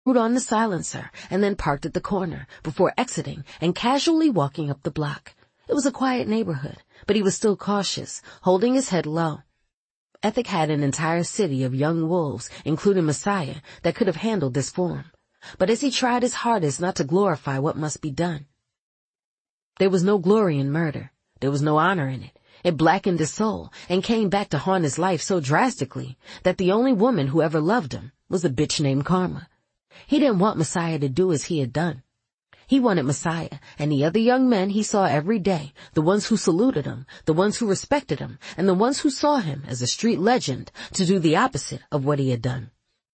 screwed on the silencer and then parked at the corner before exiting and casually walking up the block. It was a quiet neighborhood, but he was still cautious, holding his head low. Ethic had an entire city of young wolves, including Messiah, that could have handled this form. But as he tried his hardest not to glorify what must be done. There was no glory in murder. There was no honor in it. It blackened his soul and came back to haunt his life so drastically that the only woman who ever loved him was a bitch named Karma. He didn't want Messiah to do as he had done. He wanted Messiah and the other young men he saw every day, the ones who saluted him, the ones who respected him, and the ones who saw him as a street legend, to do the opposite of what he had done.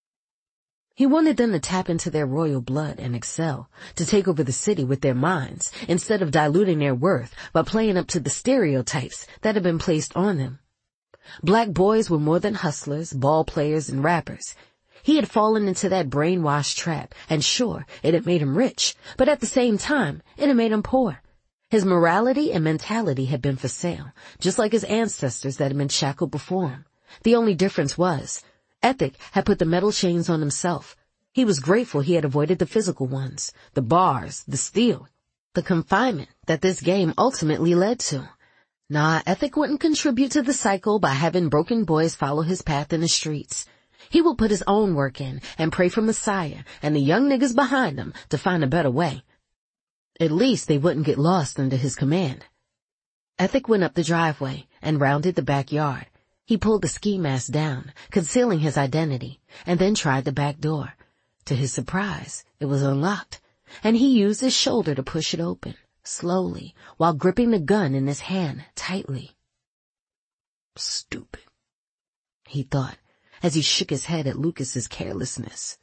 He wanted them to tap into their royal blood and excel, to take over the city with their minds, instead of diluting their worth by playing up to the stereotypes that had been placed on them. Black boys were more than hustlers, ball players, and rappers. He had fallen into that brainwashed trap, and sure, it had made him rich, but at the same time, it had made him poor. His morality and mentality had been for sale, just like his ancestors that had been shackled before him. The only difference was, Ethic had put the metal chains on himself. He was grateful he had avoided the physical ones, the bars, the steel, the confinement that this game ultimately led to. Nah, Ethic wouldn't contribute to the cycle by having broken boys follow his path in the streets. He would put his own work in and pray for Messiah and the young niggas behind him to find a better way. At least they wouldn't get lost under his command. Ethic went up the driveway and rounded the backyard. He pulled the ski mask down, concealing his identity, and then tried the back door. To his surprise, it was unlocked, and he used his shoulder to push it open, slowly, while gripping the gun in his hand tightly. Stupid, he thought, as he shook his head at Lucas's carelessness.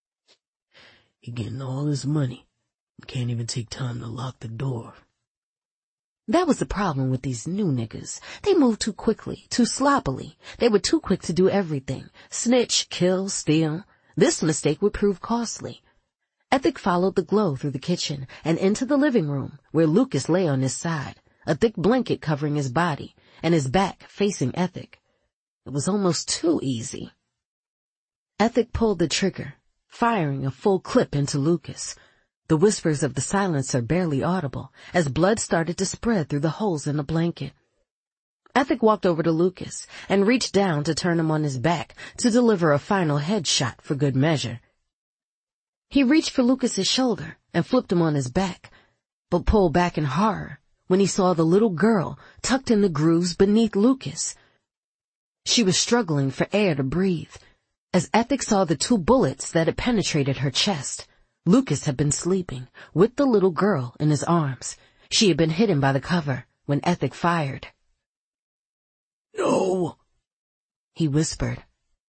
He getting all his money, can't even take time to lock the door. That was the problem with these new niggas. They moved too quickly, too sloppily. They were too quick to do everything. Snitch, kill, steal. This mistake would prove costly. Ethic followed the glow through the kitchen and into the living room, where Lucas lay on his side, a thick blanket covering his body, and his back facing Ethic. It was almost too easy. Ethic pulled the trigger, firing a full clip into Lucas. The whispers of the silencer barely audible as blood started to spread through the holes in the blanket. Ethic walked over to Lucas and reached down to turn him on his back to deliver a final headshot for good measure. He reached for Lucas's shoulder and flipped him on his back, but pulled back in horror when he saw the little girl tucked in the grooves beneath Lucas. She was struggling for air to breathe, as Ethic saw the 2 bullets that had penetrated her chest. Lucas had been sleeping, with the little girl in his arms. She had been hidden by the cover when Ethic fired. No, he whispered.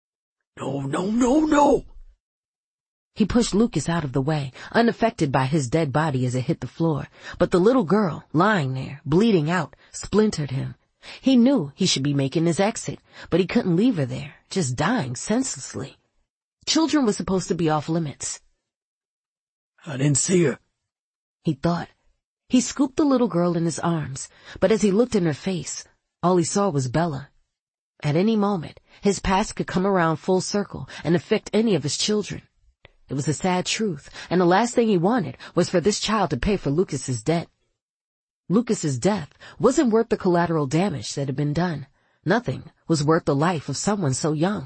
No. He pushed Lucas out of the way, unaffected by his dead body as it hit the floor, but the little girl, lying there, bleeding out, splintered him. He knew he should be making his exit, but he couldn't leave her there, just dying senselessly. Children were supposed to be off limits. I didn't see her, he thought. He scooped the little girl in his arms, but as he looked in her face, all he saw was Bella. At any moment, his past could come around full circle and affect any of his children. It was a sad truth, and the last thing he wanted was for this child to pay for Lucas's debt. Lucas's death wasn't worth the collateral damage that had been done. Nothing was worth the life of someone so young.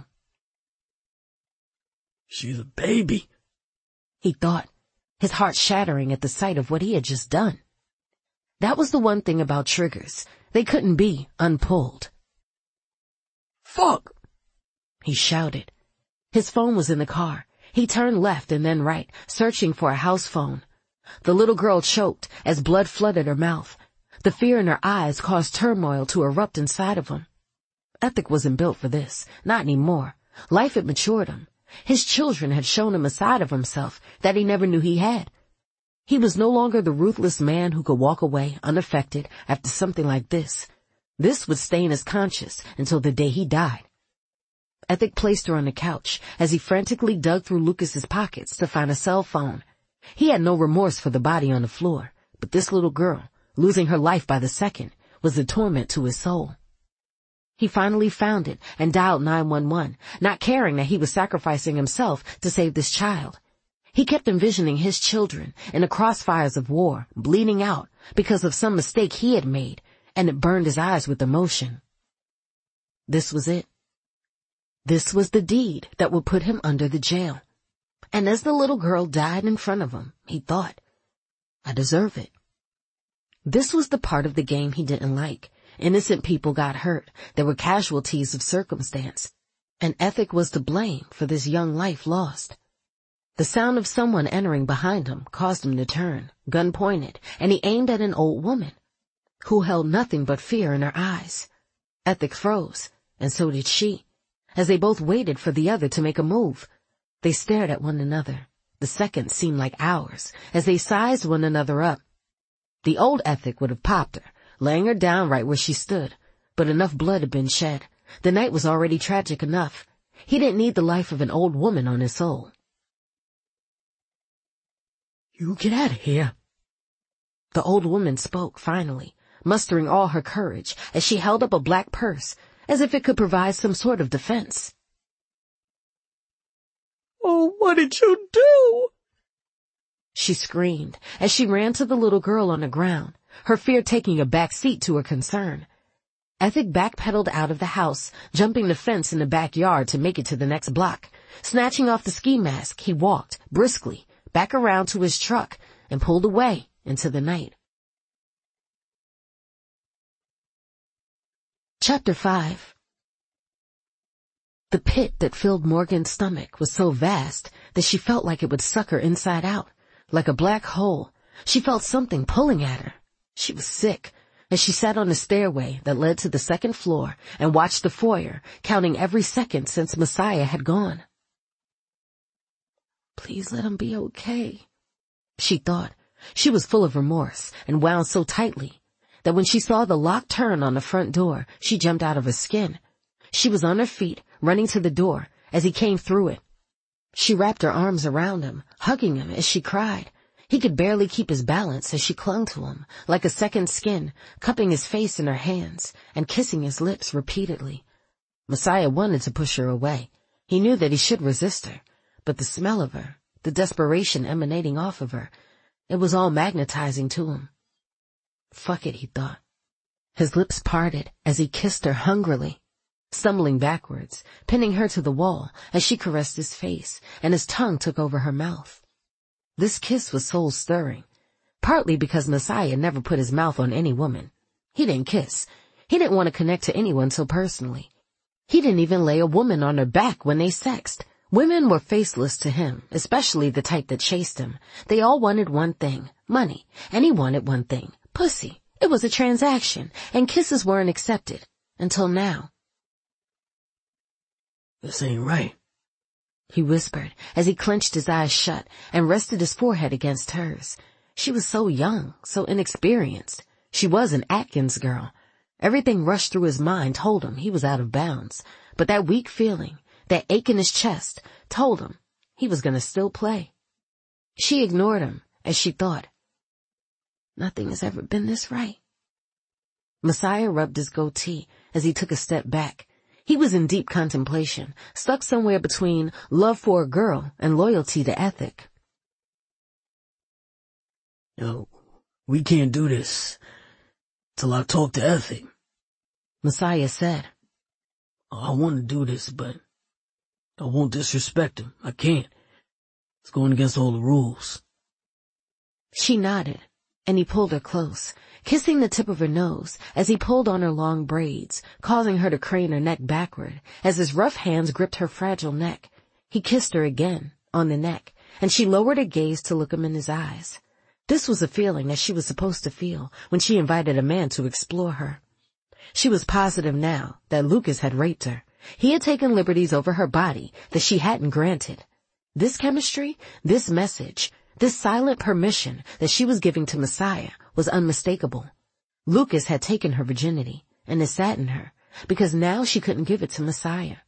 She's a baby, he thought, his heart shattering at the sight of what he had just done. That was the one thing about triggers. They couldn't be unpulled. Fuck! He shouted. His phone was in the car. He turned left and then right, searching for a house phone. The little girl choked as blood flooded her mouth. The fear in her eyes caused turmoil to erupt inside of him. Ethic wasn't built for this, not anymore. Life had matured him. His children had shown him a side of himself that he never knew he had. He was no longer the ruthless man who could walk away unaffected after something like this. This would stay in his conscience until the day he died. Ethic placed her on the couch as he frantically dug through Lucas's pockets to find a cell phone. He had no remorse for the body on the floor, but this little girl, losing her life by the second, was a torment to his soul. He finally found it and dialed 911, not caring that he was sacrificing himself to save this child. He kept envisioning his children in the crossfires of war, bleeding out because of some mistake he had made, and it burned his eyes with emotion. This was it. This was the deed that would put him under the jail. And as the little girl died in front of him, he thought, I deserve it. This was the part of the game he didn't like. Innocent people got hurt. There were casualties of circumstance. And Ethic was to blame for this young life lost. The sound of someone entering behind him caused him to turn, gun pointed, and he aimed at an old woman who held nothing but fear in her eyes. Ethic froze, and so did she, as they both waited for the other to make a move. They stared at one another. The seconds seemed like hours, as they sized one another up. The old Ethic would have popped her, laying her down right where she stood, but enough blood had been shed. The night was already tragic enough. He didn't need the life of an old woman on his soul. You get out of here. The old woman spoke finally, mustering all her courage as she held up a black purse, as if it could provide some sort of defense. Oh, what did you do? She screamed as she ran to the little girl on the ground, her fear taking a back seat to her concern. Ethic backpedaled out of the house, jumping the fence in the backyard to make it to the next block. Snatching off the ski mask, he walked, briskly, back around to his truck and pulled away into the night. Chapter 5. The pit that filled Morgan's stomach was so vast that she felt like it would suck her inside out, like a black hole. She felt something pulling at her. She was sick as she sat on the stairway that led to the second floor and watched the foyer, counting every second since Messiah had gone. Please let him be okay, she thought. She was full of remorse and wound so tightly that when she saw the lock turn on the front door, she jumped out of her skin. She was on her feet, running to the door as he came through it. She wrapped her arms around him, hugging him as she cried. He could barely keep his balance as she clung to him, like a second skin, cupping his face in her hands and kissing his lips repeatedly. Messiah wanted to push her away. He knew that he should resist her. But the smell of her, the desperation emanating off of her, it was all magnetizing to him. Fuck it, he thought. His lips parted as he kissed her hungrily, stumbling backwards, pinning her to the wall as she caressed his face, and his tongue took over her mouth. This kiss was soul-stirring, partly because Messiah never put his mouth on any woman. He didn't kiss. He didn't want to connect to anyone so personally. He didn't even lay a woman on her back when they sexed. Women were faceless to him, especially the type that chased him. They all wanted one thing, money, and he wanted one thing, pussy. It was a transaction, and kisses weren't accepted. Until now. This ain't right, he whispered as he clenched his eyes shut and rested his forehead against hers. She was so young, so inexperienced. She was an Atkins girl. Everything rushed through his mind told him he was out of bounds, but that weak feeling, that ache in his chest, told him he was going to still play. She ignored him as she thought, nothing has ever been this right. Messiah rubbed his goatee as he took a step back. He was in deep contemplation, stuck somewhere between love for a girl and loyalty to Ethic. No, we can't do this till I talk to Ethic, Messiah said. I want to do this, but I won't disrespect him. I can't. It's going against all the rules. She nodded, and he pulled her close, kissing the tip of her nose as he pulled on her long braids, causing her to crane her neck backward as his rough hands gripped her fragile neck. He kissed her again, on the neck, and she lowered her gaze to look him in his eyes. This was a feeling that she was supposed to feel when she invited a man to explore her. She was positive now that Lucas had raped her. He had taken liberties over her body that she hadn't granted. This chemistry, this message, this silent permission that she was giving to Messiah was unmistakable. Lucas had taken her virginity, and it saddened her, because now she couldn't give it to Messiah.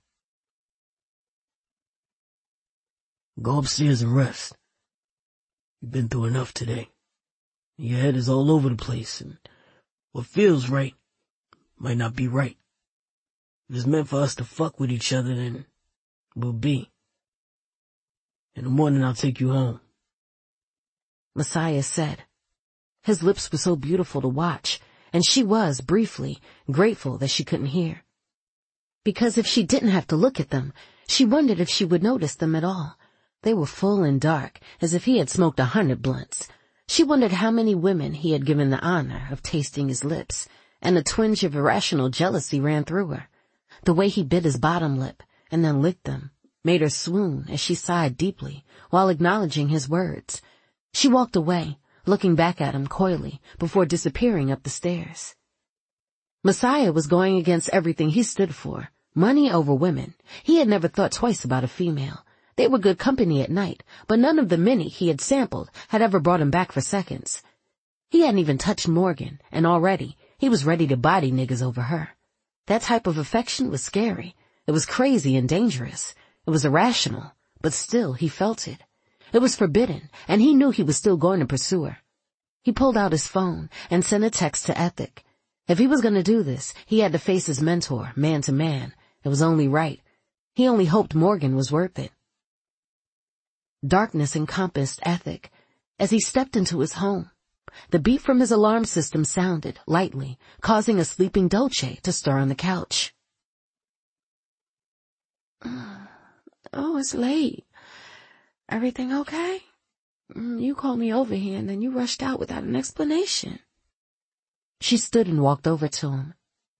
Go upstairs and rest. You've been through enough today. Your head is all over the place, and what feels right might not be right. If it's meant for us to fuck with each other, then we'll be. In the morning I'll take you home," Messiah said. His lips were so beautiful to watch, and she was, briefly, grateful that she couldn't hear. Because if she didn't have to look at them, she wondered if she would notice them at all. They were full and dark, as if he had smoked 100 blunts. She wondered how many women he had given the honor of tasting his lips, and a twinge of irrational jealousy ran through her. The way he bit his bottom lip, and then licked them, made her swoon as she sighed deeply, while acknowledging his words. She walked away, looking back at him coyly, before disappearing up the stairs. Messiah was going against everything he stood for, money over women. He had never thought twice about a female. They were good company at night, but none of the many he had sampled had ever brought him back for seconds. He hadn't even touched Morgan, and already he was ready to body niggas over her. That type of affection was scary. It was crazy and dangerous. It was irrational, but still he felt it. It was forbidden, and he knew he was still going to pursue her. He pulled out his phone and sent a text to Ethic. If he was going to do this, he had to face his mentor, man to man. It was only right. He only hoped Morgan was worth it. Darkness encompassed Ethic as he stepped into his home. The beep from his alarm system sounded, lightly, causing a sleeping Dolce to stir on the couch. "Oh, it's late. Everything okay? You called me over here and then you rushed out without an explanation." She stood and walked over to him.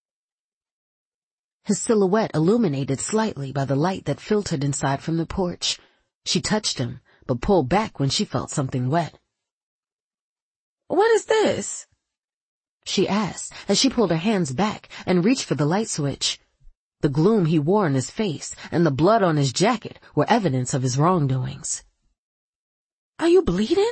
His silhouette illuminated slightly by the light that filtered inside from the porch. She touched him, but pulled back when she felt something wet. "What is this?" she asked as she pulled her hands back and reached for the light switch. The gloom he wore on his face and the blood on his jacket were evidence of his wrongdoings. "Are you bleeding?"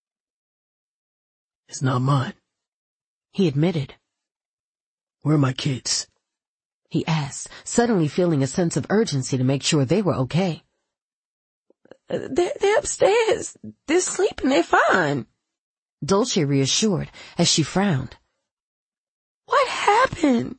"It's not mine," he admitted. "Where are my kids?" he asked, suddenly feeling a sense of urgency to make sure they were okay. They're upstairs. They're sleeping. They're fine," Dolce reassured as she frowned. "What happened?"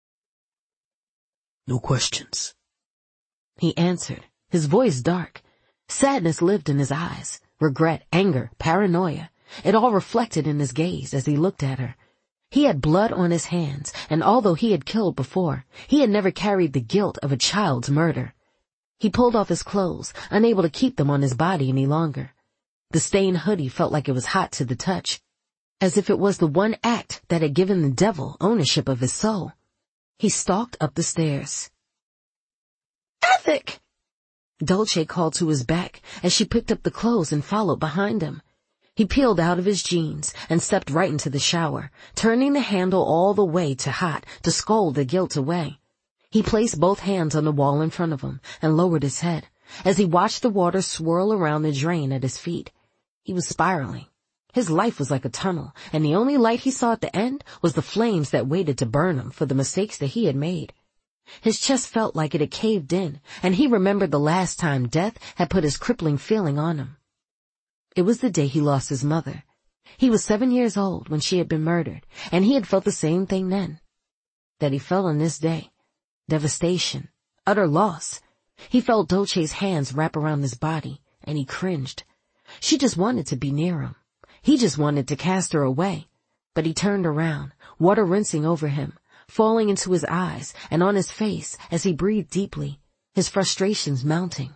"No questions," he answered, his voice dark. Sadness lived in his eyes, regret, anger, paranoia. It all reflected in his gaze as he looked at her. He had blood on his hands, and although he had killed before, he had never carried the guilt of a child's murder. He pulled off his clothes, unable to keep them on his body any longer. The stained hoodie felt like it was hot to the touch, as if it was the one act that had given the devil ownership of his soul. He stalked up the stairs. "Ethic!" Dolce called to his back as she picked up the clothes and followed behind him. He peeled out of his jeans and stepped right into the shower, turning the handle all the way to hot to scold the guilt away. He placed both hands on the wall in front of him and lowered his head as he watched the water swirl around the drain at his feet. He was spiraling. His life was like a tunnel, and the only light he saw at the end was the flames that waited to burn him for the mistakes that he had made. His chest felt like it had caved in, and he remembered the last time death had put his crippling feeling on him. It was the day he lost his mother. He was 7 years old when she had been murdered, and he had felt the same thing then that he felt on this day. Devastation, utter loss. He felt Dolce's hands wrap around his body, and he cringed. She just wanted to be near him. He just wanted to cast her away. But he turned around, water rinsing over him, falling into his eyes and on his face as he breathed deeply, his frustrations mounting.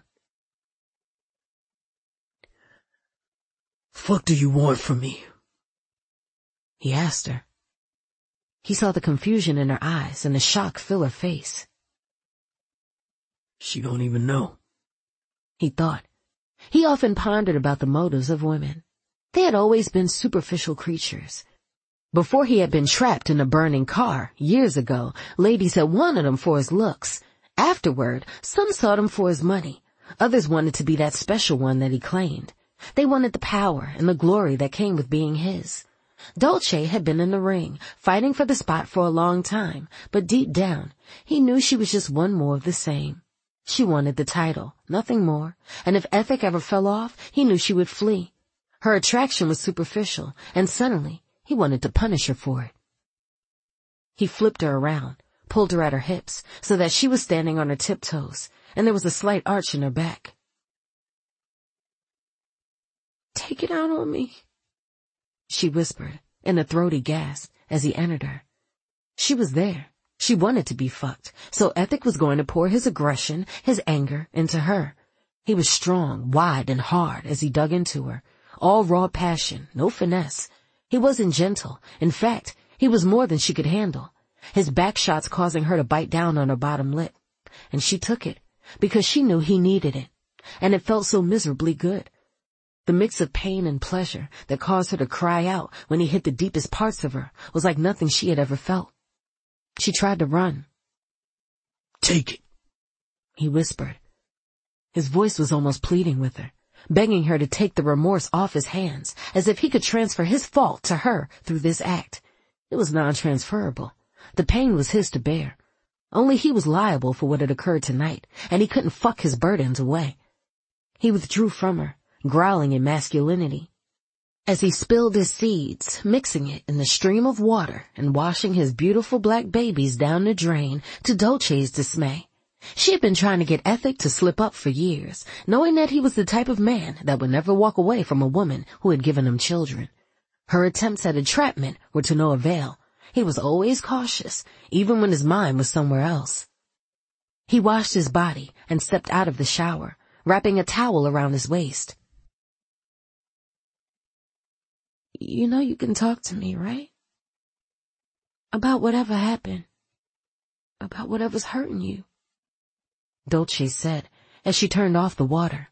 "Fuck do you want from me?" he asked her. He saw the confusion in her eyes and the shock fill her face. "She don't even know," he thought. He often pondered about the motives of women. They had always been superficial creatures. Before he had been trapped in a burning car, years ago, ladies had wanted him for his looks. Afterward, some sought him for his money. Others wanted to be that special one that he claimed. They wanted the power and the glory that came with being his. Dolce had been in the ring, fighting for the spot for a long time, but deep down, he knew she was just one more of the same. She wanted the title, nothing more, and if Ethic ever fell off, he knew she would flee. Her attraction was superficial, and suddenly, he wanted to punish her for it. He flipped her around, pulled her at her hips, so that she was standing on her tiptoes, and there was a slight arch in her back. take it out on me," she whispered in a throaty gasp as he entered her. She was there. She wanted to be fucked, so Ethic was going to pour his aggression, his anger, into her. He was strong, wide, and hard as he dug into her. All raw passion, no finesse. He wasn't gentle. In fact, he was more than she could handle. His back shots causing her to bite down on her bottom lip. And she took it, because she knew he needed it. And it felt so miserably good. The mix of pain and pleasure that caused her to cry out when he hit the deepest parts of her was like nothing she had ever felt. She tried to run. "Take it," he whispered. His voice was almost pleading with her, begging her to take the remorse off his hands, as if he could transfer his fault to her through this act. It was non-transferable. The pain was his to bear. Only he was liable for what had occurred tonight, and he couldn't fuck his burdens away. He withdrew from her, growling in masculinity. As he spilled his seeds, mixing it in the stream of water and washing his beautiful black babies down the drain, to Dolce's dismay. She had been trying to get Ethic to slip up for years, knowing that he was the type of man that would never walk away from a woman who had given him children. Her attempts at entrapment were to no avail. He was always cautious, even when his mind was somewhere else. He washed his body and stepped out of the shower, wrapping a towel around his waist. "You know you can talk to me, right? About whatever happened. About whatever's hurting you," Dolce said as she turned off the water.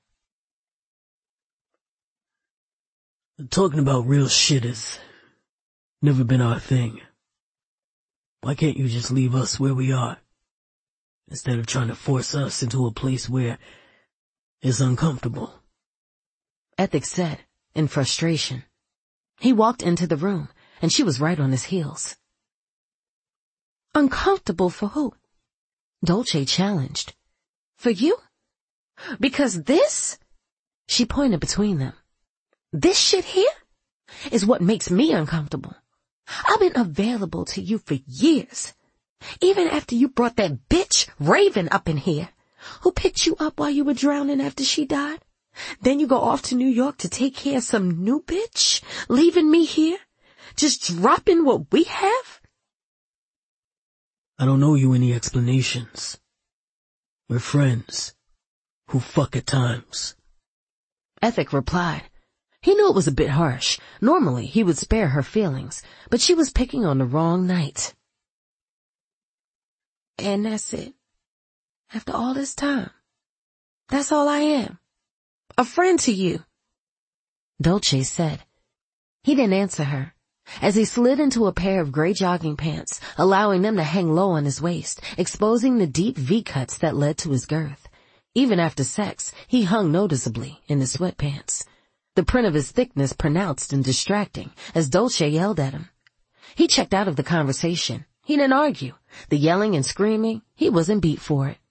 "Talking about real shit has never been our thing. Why can't you just leave us where we are, instead of trying to force us into a place where it's uncomfortable?" Ethic said in frustration. He walked into the room, and she was right on his heels. "Uncomfortable for who?" Dolce challenged. "For you? Because this," she pointed between them, "this shit here is what makes me uncomfortable. I've been available to you for years, even after you brought that bitch Raven up in here, who picked you up while you were drowning after she died. Then you go off to New York to take care of some new bitch, leaving me here, just dropping what we have." "I don't owe you any explanations. We're friends who fuck at times," Ethic replied. He knew it was a bit harsh. Normally, he would spare her feelings, but she was picking on the wrong night. "And that's it. After all this time, that's all I am. A friend to you," Dolce said. He didn't answer her, as he slid into a pair of gray jogging pants, allowing them to hang low on his waist, exposing the deep V-cuts that led to his girth. Even after sex, he hung noticeably in his sweatpants. The print of his thickness pronounced and distracting as Dolce yelled at him. He checked out of the conversation. He didn't argue. The yelling and screaming, he wasn't beat for it.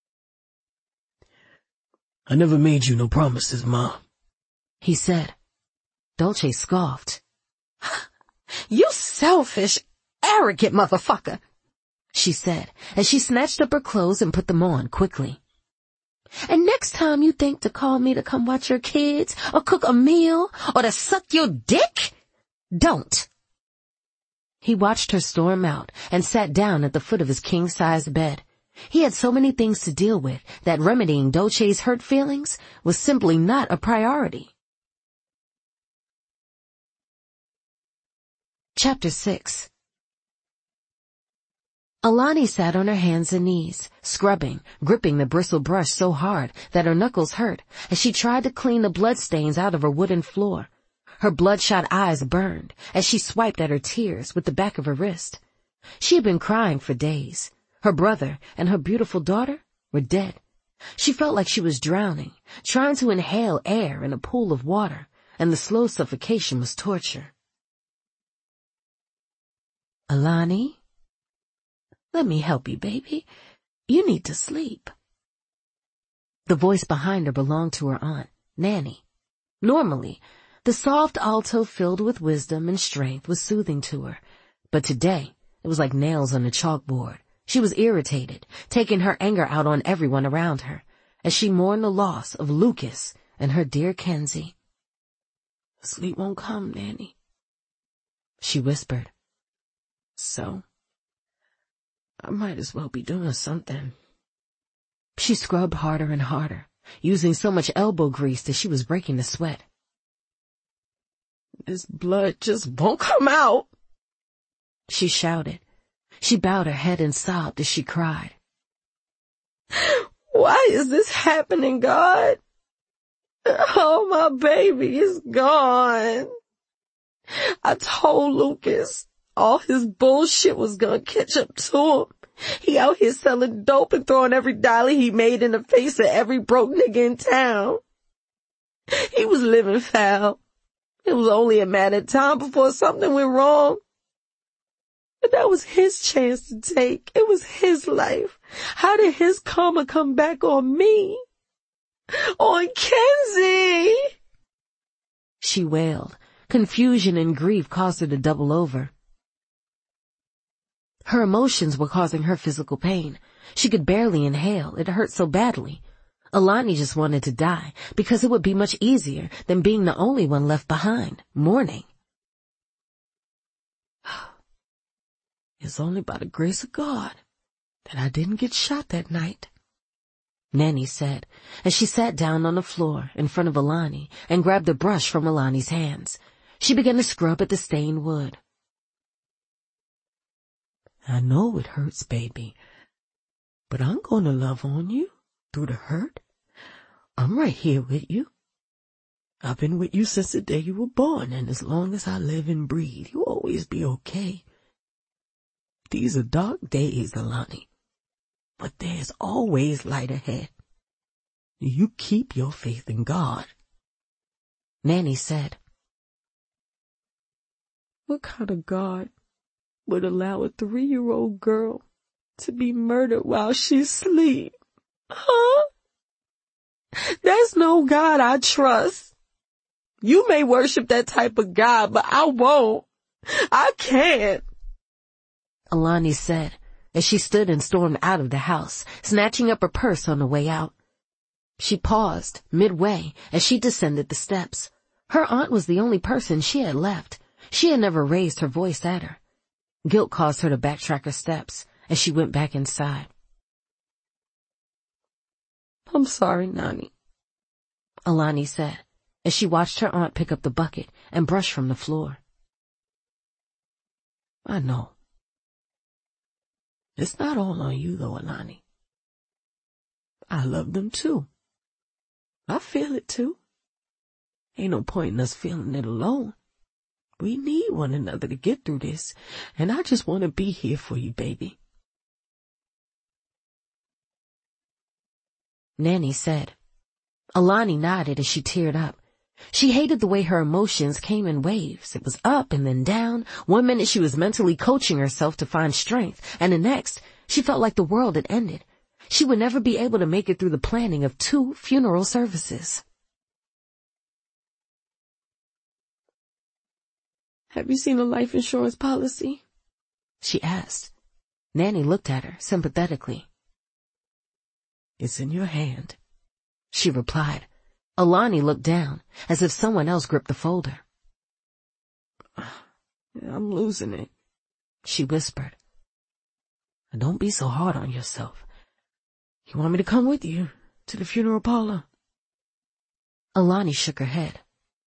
"I never made you no promises, Ma," he said. Dolce scoffed. "You selfish, arrogant motherfucker," she said as she snatched up her clothes and put them on quickly. "And next time you think to call me to come watch your kids, or cook a meal, or to suck your dick, don't." He watched her storm out and sat down at the foot of his king-size bed. He had so many things to deal with that remedying Dolce's hurt feelings was simply not a priority. Chapter 6. Alani sat on her hands and knees, scrubbing, gripping the bristle brush so hard that her knuckles hurt as she tried to clean the bloodstains out of her wooden floor. Her bloodshot eyes burned as she swiped at her tears with the back of her wrist. She had been crying for days. Her brother and her beautiful daughter were dead. She felt like she was drowning, trying to inhale air in a pool of water, and the slow suffocation was torture. "Alani, let me help you, baby. You need to sleep." The voice behind her belonged to her aunt, Nanny. Normally, the soft alto filled with wisdom and strength was soothing to her, but today it was like nails on a chalkboard. She was irritated, taking her anger out on everyone around her, as she mourned the loss of Lucas and her dear Kenzie. Sleep won't come, Nanny, she whispered. So, I might as well be doing something. She scrubbed harder and harder, using so much elbow grease that she was breaking a sweat. This blood just won't come out, she shouted. She bowed her head and sobbed as she cried. Why is this happening, God? Oh, my baby is gone. I told Lucas all his bullshit was gonna catch up to him. He out here selling dope and throwing every dollar he made in the face of every broke nigga in town. He was living foul. It was only a matter of time before something went wrong. But that was his chance to take. It was his life. How did his karma come back on me? On Kenzie? She wailed. Confusion and grief caused her to double over. Her emotions were causing her physical pain. She could barely inhale. It hurt so badly. Alani just wanted to die because it would be much easier than being the only one left behind, mourning. It's only by the grace of God that I didn't get shot that night, Nanny said, as she sat down on the floor in front of Alani and grabbed a brush from Alani's hands. She began to scrub at the stained wood. I know it hurts, baby, but I'm going to love on you through the hurt. I'm right here with you. I've been with you since the day you were born, and as long as I live and breathe, you'll always be okay. These are dark days, Alani, but there's always light ahead. You keep your faith in God, Nanny said. What kind of God would allow a 3-year-old girl to be murdered while she sleeps? Huh? That's no God I trust. You may worship that type of God, but I won't. I can't, Alani said, as she stood and stormed out of the house, snatching up her purse on the way out. She paused midway as she descended the steps. Her aunt was the only person she had left. She had never raised her voice at her. Guilt caused her to backtrack her steps as she went back inside. I'm sorry, Nani, Alani said, as she watched her aunt pick up the bucket and brush from the floor. I know. It's not all on you, though, Alani. I love them, too. I feel it, too. Ain't no point in us feeling it alone. We need one another to get through this, and I just want to be here for you, baby. Nanny said. Alani nodded as she teared up. She hated the way her emotions came in waves. It was up and then down. 1 minute she was mentally coaching herself to find strength, and the next, she felt like the world had ended. She would never be able to make it through the planning of 2 funeral services. Have you seen a life insurance policy? She asked. Nanny looked at her sympathetically. It's in your hand, she replied. Alani looked down, as if someone else gripped the folder. I'm losing it, she whispered. Don't be so hard on yourself. You want me to come with you to the funeral parlor? Alani shook her head.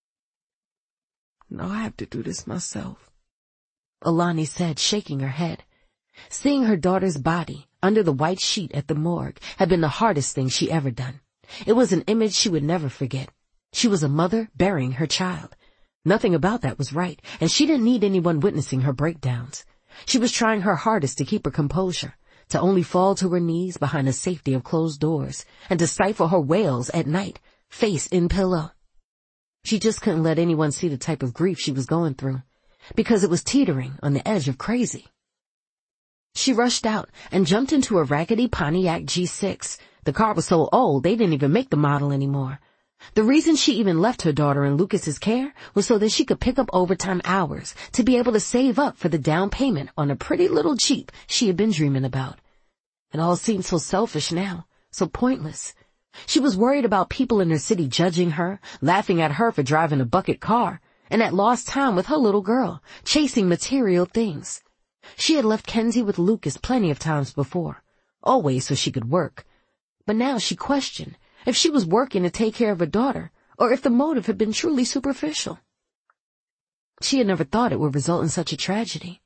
No, I have to do this myself, Alani said, shaking her head. Seeing her daughter's body under the white sheet at the morgue had been the hardest thing she ever done. It was an image she would never forget. She was a mother burying her child. Nothing about that was right, and she didn't need anyone witnessing her breakdowns. She was trying her hardest to keep her composure, to only fall to her knees behind the safety of closed doors, and to stifle her wails at night, face in pillow. She just couldn't let anyone see the type of grief she was going through, because it was teetering on the edge of crazy. She rushed out and jumped into a raggedy Pontiac G6. The car was so old they didn't even make the model anymore. The reason she even left her daughter in Lucas's care was so that she could pick up overtime hours to be able to save up for the down payment on a pretty little Jeep she had been dreaming about. It all seemed so selfish now, so pointless. She was worried about people in her city judging her, laughing at her for driving a bucket car, and had lost time with her little girl, chasing material things. She had left Kenzie with Lucas plenty of times before, always so she could work. But now she questioned if she was working to take care of her daughter, or if the motive had been truly superficial. She had never thought it would result in such a tragedy.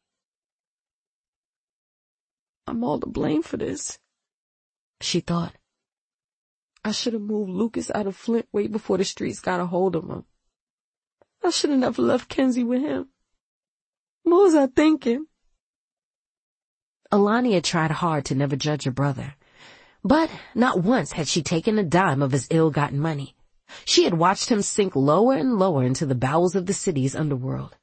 I'm all to blame for this, she thought. I should have moved Lucas out of Flint way before the streets got a hold of him. I should have never left Kenzie with him. What was I thinking? Alani had tried hard to never judge her brother, but not once had she taken a dime of his ill-gotten money. She had watched him sink lower and lower into the bowels of the city's underworld.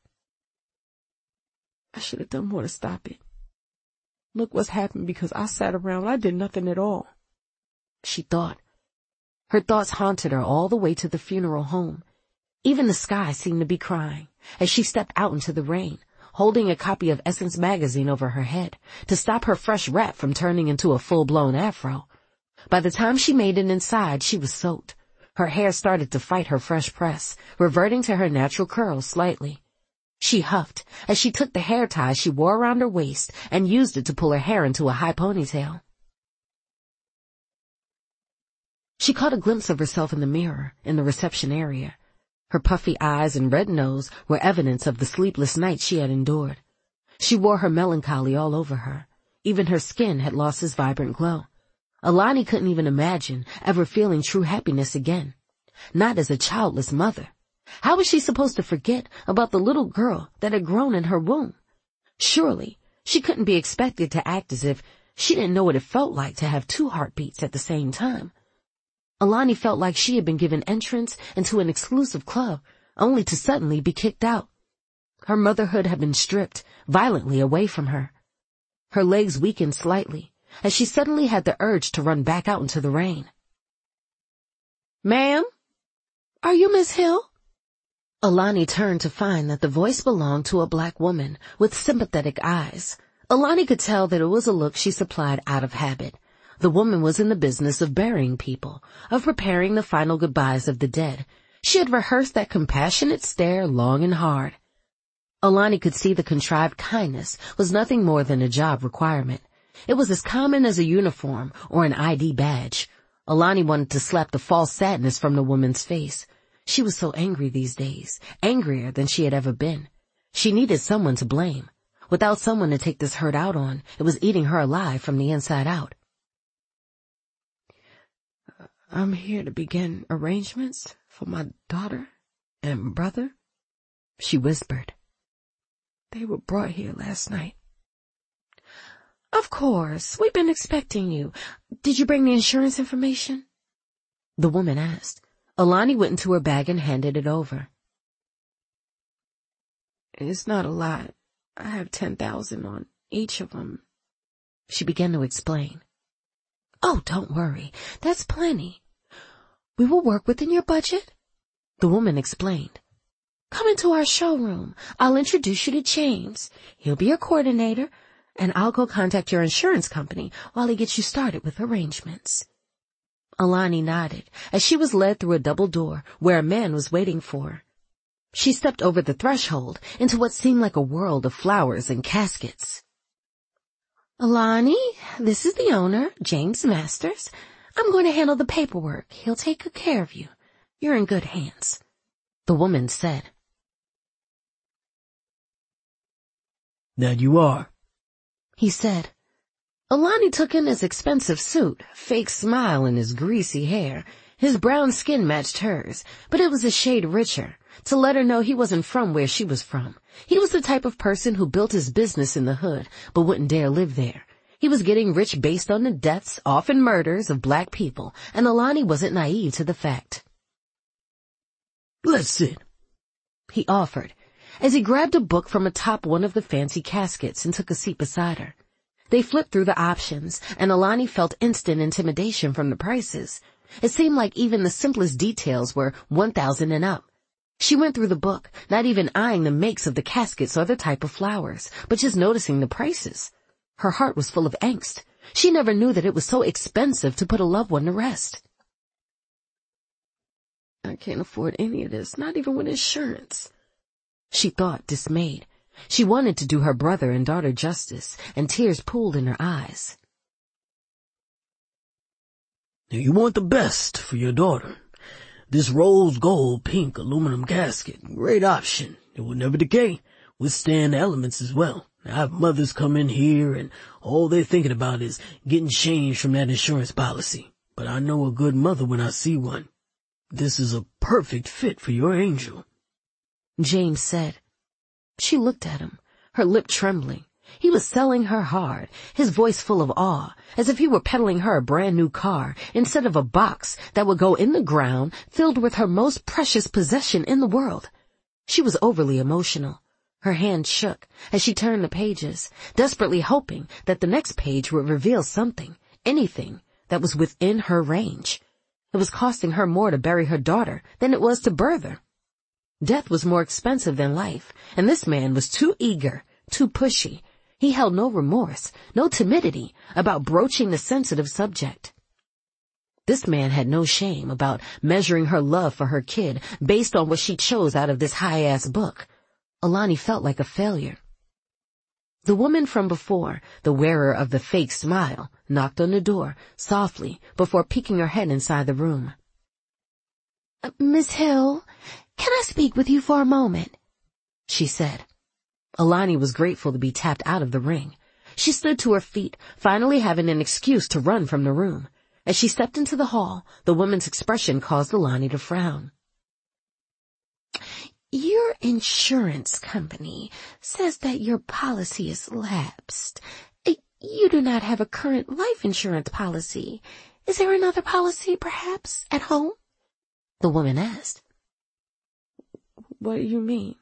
I should have done more to stop it. Look what's happened because I sat around. I did nothing at all, she thought. Her thoughts haunted her all the way to the funeral home. Even the sky seemed to be crying as she stepped out into the rain, holding a copy of Essence magazine over her head to stop her fresh wrap from turning into a full-blown afro. By the time she made it inside, she was soaked. Her hair started to fight her fresh press, reverting to her natural curls slightly. She huffed as she took the hair tie she wore around her waist and used it to pull her hair into a high ponytail. She caught a glimpse of herself in the mirror in the reception area. Her puffy eyes and red nose were evidence of the sleepless nights she had endured. She wore her melancholy all over her. Even her skin had lost its vibrant glow. Alani couldn't even imagine ever feeling true happiness again. Not as a childless mother. How was she supposed to forget about the little girl that had grown in her womb? Surely, she couldn't be expected to act as if she didn't know what it felt like to have two heartbeats at the same time. Alani felt like she had been given entrance into an exclusive club, only to suddenly be kicked out. Her motherhood had been stripped violently away from her. Her legs weakened slightly, as she suddenly had the urge to run back out into the rain. Ma'am? Are you Miss Hill? Alani turned to find that the voice belonged to a black woman with sympathetic eyes. Alani could tell that it was a look she supplied out of habit. The woman was in the business of burying people, of preparing the final goodbyes of the dead. She had rehearsed that compassionate stare long and hard. Alani could see the contrived kindness was nothing more than a job requirement. It was as common as a uniform or an ID badge. Alani wanted to slap the false sadness from the woman's face. She was so angry these days, angrier than she had ever been. She needed someone to blame. Without someone to take this hurt out on, it was eating her alive from the inside out. I'm here to begin arrangements for my daughter and brother, she whispered. They were brought here last night. Of course, we've been expecting you. Did you bring the insurance information? The woman asked. Alani went into her bag and handed it over. It's not a lot. I have 10,000 on each of them, she began to explain. Oh, don't worry. That's plenty. We will work within your budget, the woman explained. Come into our showroom. I'll introduce you to James. He'll be your coordinator, and I'll go contact your insurance company while he gets you started with arrangements. Alani nodded as she was led through a double door where a man was waiting for her. She stepped over the threshold into what seemed like a world of flowers and caskets. Alani, this is the owner, James Masters. I'm going to handle the paperwork. He'll take good care of you. You're in good hands, the woman said. That you are, he said. Alani took in his expensive suit, fake smile in his greasy hair. His brown skin matched hers, but it was a shade richer, to let her know he wasn't from where she was from. He was the type of person who built his business in the hood, but wouldn't dare live there. He was getting rich based on the deaths, often murders, of black people, and Alani wasn't naive to the fact. Let's sit, he offered, as he grabbed a book from atop one of the fancy caskets and took a seat beside her. They flipped through the options, and Alani felt instant intimidation from the prices. It seemed like even the simplest details were 1,000 and up. She went through the book, not even eyeing the makes of the caskets or the type of flowers, but just noticing the prices. Her heart was full of angst. She never knew that it was so expensive to put a loved one to rest. I can't afford any of this, not even with insurance. She thought, dismayed. She wanted to do her brother and daughter justice, and tears pooled in her eyes. Now you want the best for your daughter. This rose gold pink aluminum casket, great option. It will never decay, withstand the elements as well. I have mothers come in here and all they're thinking about is getting changed from that insurance policy. But I know a good mother when I see one. This is a perfect fit for your angel, James said. She looked at him, her lip trembling. He was selling her hard, his voice full of awe, as if he were peddling her a brand new car instead of a box that would go in the ground filled with her most precious possession in the world. She was overly emotional. Her hand shook as she turned the pages, desperately hoping that the next page would reveal something, anything, that was within her range. It was costing her more to bury her daughter than it was to birth her. Death was more expensive than life, and this man was too eager, too pushy. He held no remorse, no timidity about broaching the sensitive subject. This man had no shame about measuring her love for her kid based on what she chose out of this high-ass book. Alani felt like a failure. The woman from before, the wearer of the fake smile, knocked on the door, softly, before peeking her head inside the room. Miss Hill, can I speak with you for a moment? She said. Alani was grateful to be tapped out of the ring. She stood to her feet, finally having an excuse to run from the room. As she stepped into the hall, the woman's expression caused Alani to frown. Your insurance company says that your policy is lapsed. You do not have a current life insurance policy. Is there another policy, perhaps, at home? The woman asked. What do you mean?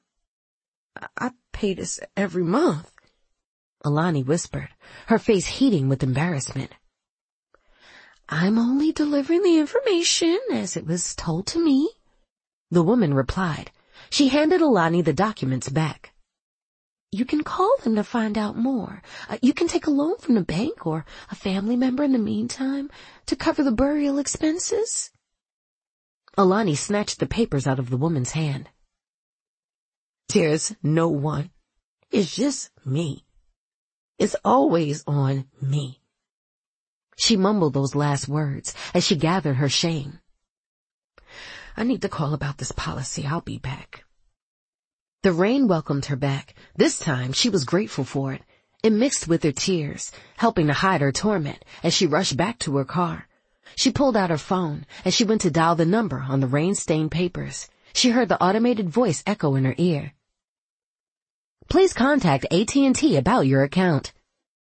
I pay this every month, Alani whispered, her face heating with embarrassment. I'm only delivering the information as it was told to me, the woman replied. She handed Alani the documents back. You can call them to find out more. You can take a loan from the bank or a family member in the meantime to cover the burial expenses. Alani snatched the papers out of the woman's hand. There's no one. It's just me. It's always on me. She mumbled those last words as she gathered her shame. I need to call about this policy. I'll be back. The rain welcomed her back. This time she was grateful for it. It mixed with her tears, helping to hide her torment as she rushed back to her car. She pulled out her phone as she went to dial the number on the rain-stained papers. She heard the automated voice echo in her ear. Please contact AT&T about your account.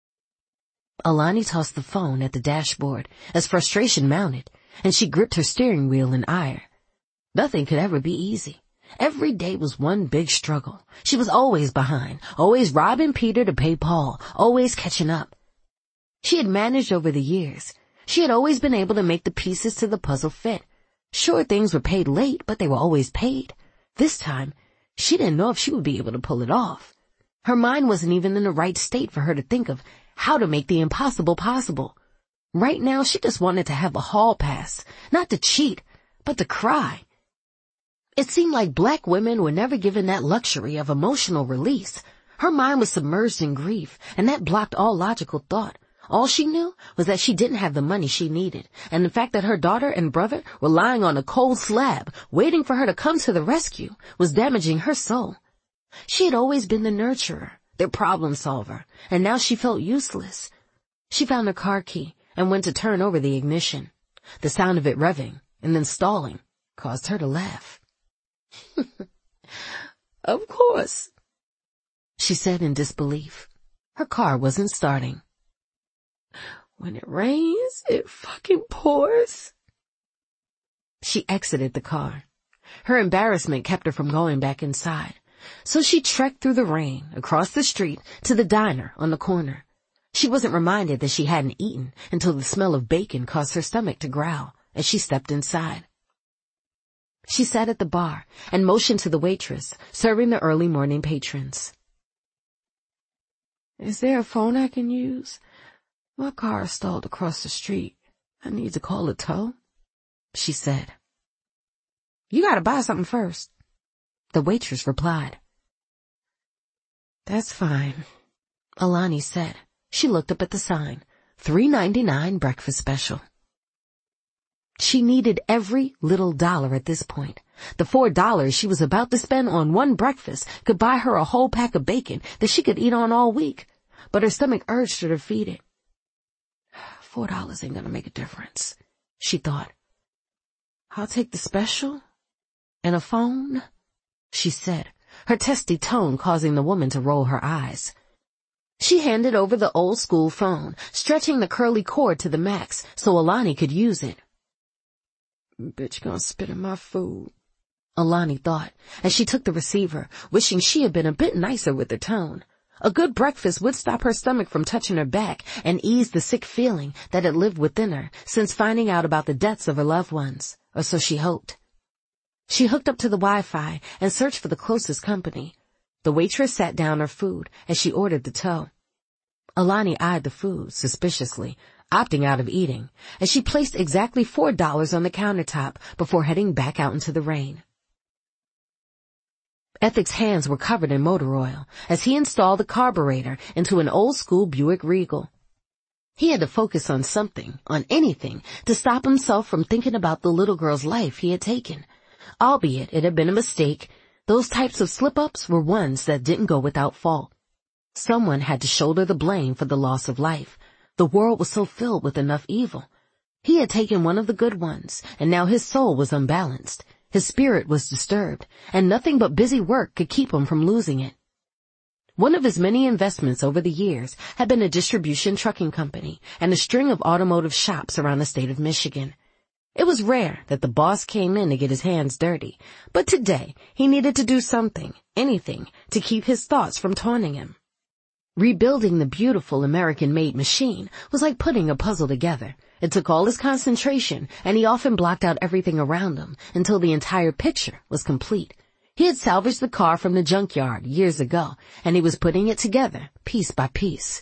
Alani tossed the phone at the dashboard as frustration mounted, and she gripped her steering wheel in ire. Nothing could ever be easy. Every day was one big struggle. She was always behind, always robbing Peter to pay Paul, always catching up. She had managed over the years. She had always been able to make the pieces to the puzzle fit. Sure, things were paid late, but they were always paid. This time, she didn't know if she would be able to pull it off. Her mind wasn't even in the right state for her to think of how to make the impossible possible. Right now, she just wanted to have a hall pass, not to cheat, but to cry. It seemed like black women were never given that luxury of emotional release. Her mind was submerged in grief, and that blocked all logical thought. All she knew was that she didn't have the money she needed, and the fact that her daughter and brother were lying on a cold slab, waiting for her to come to the rescue, was damaging her soul. She had always been the nurturer, their problem solver, and now she felt useless. She found her car key and went to turn over the ignition. The sound of it revving and then stalling caused her to laugh. Of course, she said in disbelief. Her car wasn't starting. When it rains, it fucking pours. She exited the car. Her embarrassment kept her from going back inside. So she trekked through the rain, across the street, to the diner on the corner. She wasn't reminded that she hadn't eaten until the smell of bacon caused her stomach to growl as she stepped inside. She sat at the bar and motioned to the waitress, serving the early morning patrons. Is there a phone I can use? My car is stalled across the street. I need to call a tow, she said. You gotta buy something first. The waitress replied. That's fine, Alani said. She looked up at the sign. $3.99 breakfast special. She needed every little dollar at this point. The $4 she was about to spend on one breakfast could buy her a whole pack of bacon that she could eat on all week, but her stomach urged her to feed it. $4 ain't gonna make a difference, she thought. I'll take the special and a phone, she said, her testy tone causing the woman to roll her eyes. She handed over the old-school phone, stretching the curly cord to the max so Alani could use it. Bitch gonna spit in my food, Alani thought, as she took the receiver, wishing she had been a bit nicer with her tone. A good breakfast would stop her stomach from touching her back and ease the sick feeling that had lived within her since finding out about the deaths of her loved ones, or so she hoped. She hooked up to the Wi-Fi and searched for the closest company. The waitress sat down her food as she ordered the tow. Alani eyed the food suspiciously, opting out of eating, as she placed exactly $4 on the countertop before heading back out into the rain. Ethic's hands were covered in motor oil as he installed the carburetor into an old-school Buick Regal. He had to focus on something, on anything, to stop himself from thinking about the little girl's life he had taken. Albeit it had been a mistake, those types of slip-ups were ones that didn't go without fault. Someone had to shoulder the blame for the loss of life. The world was so filled with enough evil. He had taken one of the good ones, and now his soul was unbalanced. His spirit was disturbed, and nothing but busy work could keep him from losing it. One of his many investments over the years had been a distribution trucking company and a string of automotive shops around the state of Michigan. It was rare that the boss came in to get his hands dirty, but today he needed to do something, anything, to keep his thoughts from taunting him. Rebuilding the beautiful American-made machine was like putting a puzzle together. It took all his concentration, and he often blocked out everything around him until the entire picture was complete. He had salvaged the car from the junkyard years ago, and he was putting it together piece by piece.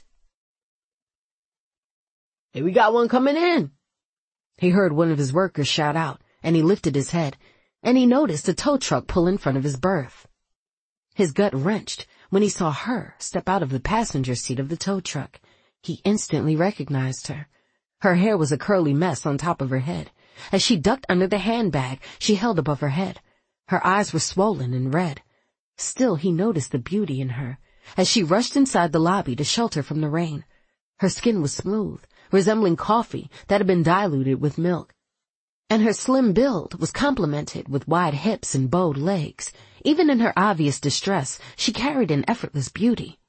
"Hey, we got one coming in," he heard one of his workers shout out, and he lifted his head, and he noticed a tow truck pull in front of his berth. His gut wrenched when he saw her step out of the passenger seat of the tow truck. He instantly recognized her. Her hair was a curly mess on top of her head. As she ducked under the handbag she held above her head, her eyes were swollen and red. Still he noticed the beauty in her as she rushed inside the lobby to shelter from the rain. Her skin was smooth, resembling coffee that had been diluted with milk, and her slim build was complemented with wide hips and bowed legs. Even in her obvious distress, she carried an effortless beauty.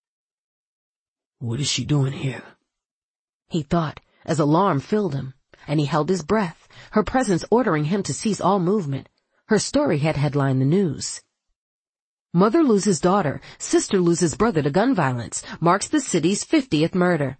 "What is she doing here?" he thought, as alarm filled him, and he held his breath, her presence ordering him to cease all movement. Her story had headlined the news. Mother loses daughter, sister loses brother to gun violence, marks the city's 50th murder.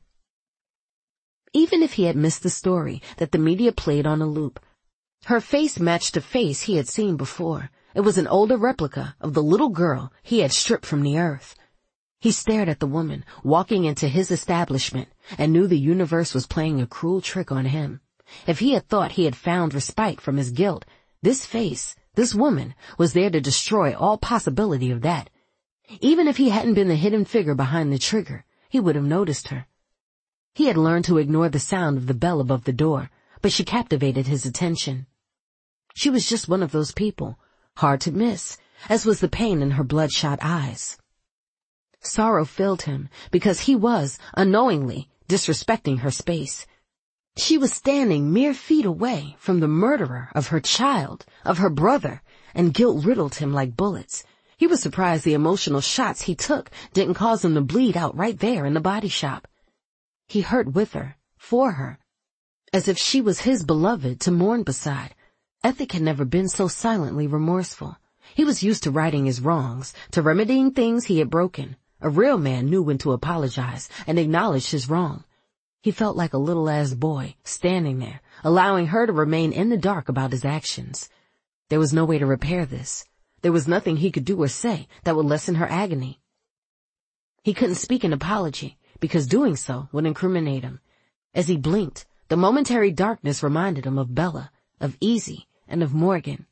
Even if he had missed the story that the media played on a loop, her face matched a face he had seen before. It was an older replica of the little girl he had stripped from the earth. He stared at the woman walking into his establishment and knew the universe was playing a cruel trick on him. If he had thought he had found respite from his guilt, this face, this woman, was there to destroy all possibility of that. Even if he hadn't been the hidden figure behind the trigger, he would have noticed her. He had learned to ignore the sound of the bell above the door, but she captivated his attention. She was just one of those people, hard to miss, as was the pain in her bloodshot eyes. Sorrow filled him because he was, unknowingly, disrespecting her space. She was standing mere feet away from the murderer of her child, of her brother, and guilt riddled him like bullets. He was surprised the emotional shots he took didn't cause him to bleed out right there in the body shop. He hurt with her, for her, as if she was his beloved to mourn beside. Ethic had never been so silently remorseful. He was used to righting his wrongs, to remedying things he had broken. A real man knew when to apologize and acknowledge his wrong. He felt like a little-ass boy, standing there, allowing her to remain in the dark about his actions. There was no way to repair this. There was nothing he could do or say that would lessen her agony. He couldn't speak an apology, because doing so would incriminate him. As he blinked, the momentary darkness reminded him of Bella, of Easy, and of Morgan.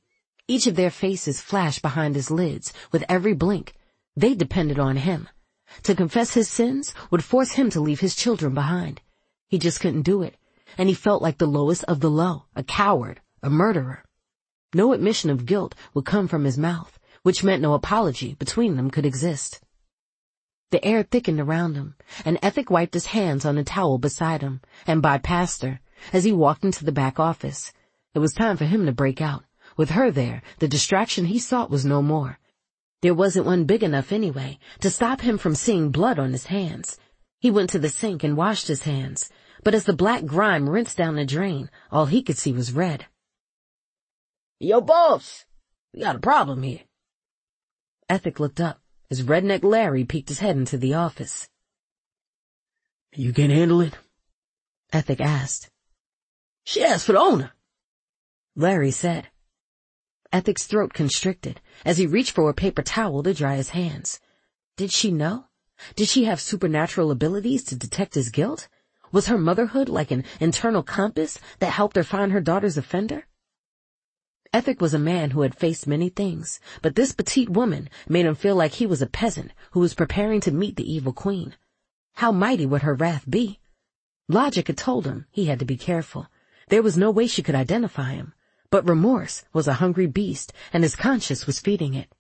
Each of their faces flashed behind his lids with every blink. They depended on him. To confess his sins would force him to leave his children behind. He just couldn't do it, and he felt like the lowest of the low, a coward, a murderer. No admission of guilt would come from his mouth, which meant no apology between them could exist. The air thickened around him, and Ethic wiped his hands on a towel beside him and bypassed her as he walked into the back office. It was time for him to break out. With her there, the distraction he sought was no more. There wasn't one big enough anyway to stop him from seeing blood on his hands. He went to the sink and washed his hands, but as the black grime rinsed down the drain, all he could see was red. Yo, boss, we got a problem here. Ethic looked up as Redneck Larry peeked his head into the office. You can handle it? Ethic asked. She asked for the owner, Larry said. Ethic's throat constricted as he reached for a paper towel to dry his hands. Did she know? Did she have supernatural abilities to detect his guilt? Was her motherhood like an internal compass that helped her find her daughter's offender? Ethic was a man who had faced many things, but this petite woman made him feel like he was a peasant who was preparing to meet the evil queen. How mighty would her wrath be? Logic had told him he had to be careful. There was no way she could identify him. But remorse was a hungry beast, and his conscience was feeding it.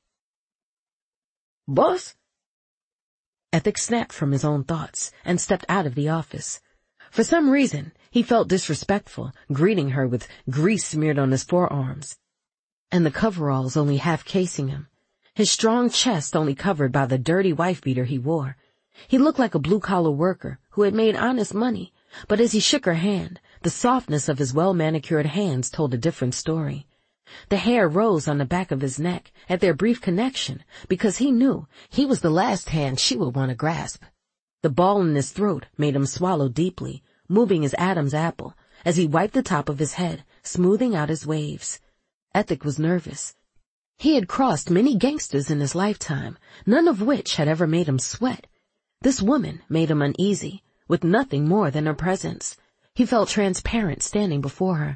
Boss? Ethic snapped from his own thoughts and stepped out of the office. For some reason, he felt disrespectful, greeting her with grease smeared on his forearms, and the coveralls only half casing him, his strong chest only covered by the dirty wife-beater he wore. He looked like a blue-collar worker who had made honest money, but as he shook her hand, the softness of his well-manicured hands told a different story. The hair rose on the back of his neck at their brief connection because he knew he was the last hand she would want to grasp. The ball in his throat made him swallow deeply, moving his Adam's apple as he wiped the top of his head, smoothing out his waves. Ethic was nervous. He had crossed many gangsters in his lifetime, none of which had ever made him sweat. This woman made him uneasy, with nothing more than her presence. He felt transparent standing before her.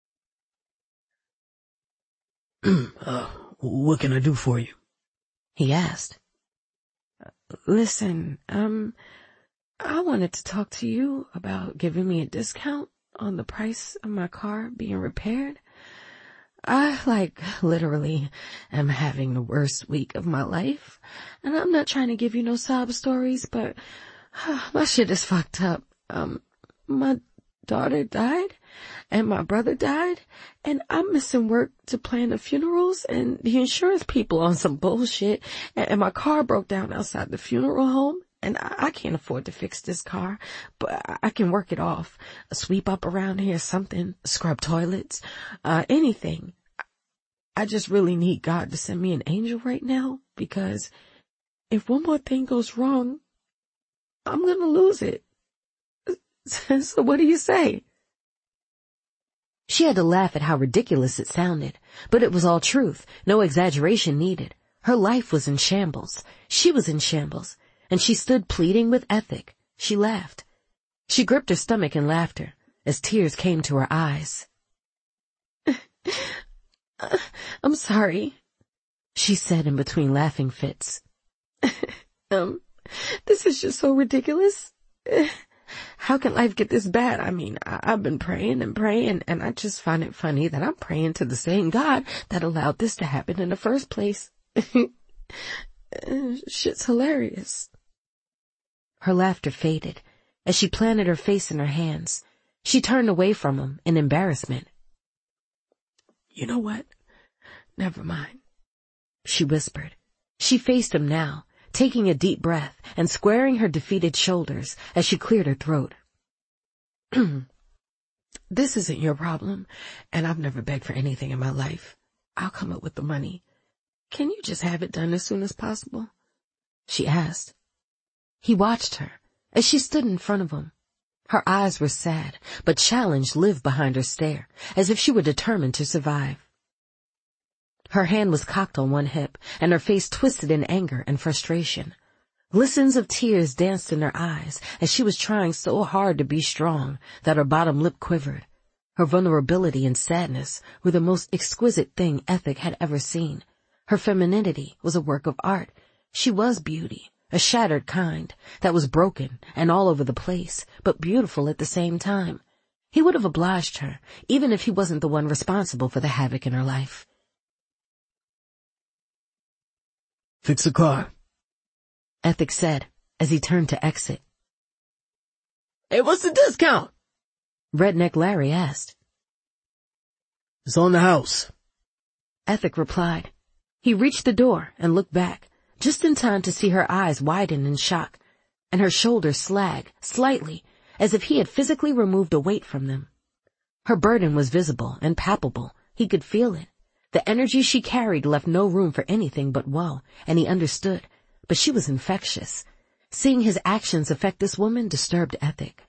What can I do for you? He asked. Listen, I wanted to talk to you about giving me a discount on the price of my car being repaired. I, literally am having the worst week of my life, and I'm not trying to give you no sob stories, but my shit is fucked up. My daughter died, and my brother died, and I'm missing work to plan the funerals, and the insurance people on some bullshit, and my car broke down outside the funeral home, and I can't afford to fix this car, but I can work it off. Sweep up around here, something, scrub toilets, anything. I just really need God to send me an angel right now, because if one more thing goes wrong, I'm gonna lose it. So what do you say? She had to laugh at how ridiculous it sounded, but it was all truth, no exaggeration needed. Her life was in shambles. She was in shambles, and she stood pleading with Ethic. She laughed. She gripped her stomach in laughter as tears came to her eyes. I'm sorry, she said in between laughing fits. This is just so ridiculous. How can life get this bad? I mean, I've been praying and praying, and I just find it funny that I'm praying to the same God that allowed this to happen in the first place. Shit's hilarious. Her laughter faded as she planted her face in her hands. She turned away from him in embarrassment. You know what? Never mind, she whispered. She faced him now, taking a deep breath and squaring her defeated shoulders as she cleared her throat. This isn't your problem, and I've never begged for anything in my life. I'll come up with the money. Can you just have it done as soon as possible? She asked. He watched her as she stood in front of him. Her eyes were sad, but challenge lived behind her stare, as if she were determined to survive. Her hand was cocked on one hip, and her face twisted in anger and frustration. Glistens of tears danced in her eyes as she was trying so hard to be strong that her bottom lip quivered. Her vulnerability and sadness were the most exquisite thing Ethic had ever seen. Her femininity was a work of art. She was beauty, a shattered kind, that was broken and all over the place, but beautiful at the same time. He would have obliged her, even if he wasn't the one responsible for the havoc in her life. Fix the car, Ethic said, as he turned to exit. Hey, what's the discount? Redneck Larry asked. It's on the house, Ethic replied. He reached the door and looked back, just in time to see her eyes widen in shock, and her shoulders slag slightly, as if he had physically removed a weight from them. Her burden was visible and palpable. He could feel it. The energy she carried left no room for anything but woe, and he understood. But she was infectious. Seeing his actions affect this woman disturbed Ethic.